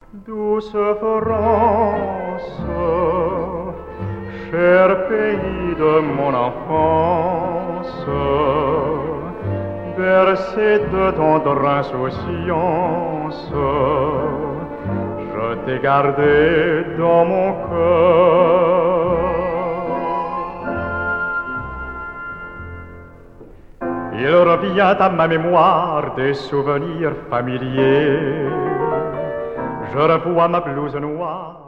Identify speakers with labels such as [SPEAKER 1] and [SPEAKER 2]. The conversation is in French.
[SPEAKER 1] Douce France, cher pays de mon enfance, bercé de tendre insouciance, je t'ai gardé dans mon cœur. Il revient à ma mémoire des souvenirs familiers. Je revois ma blouse noire.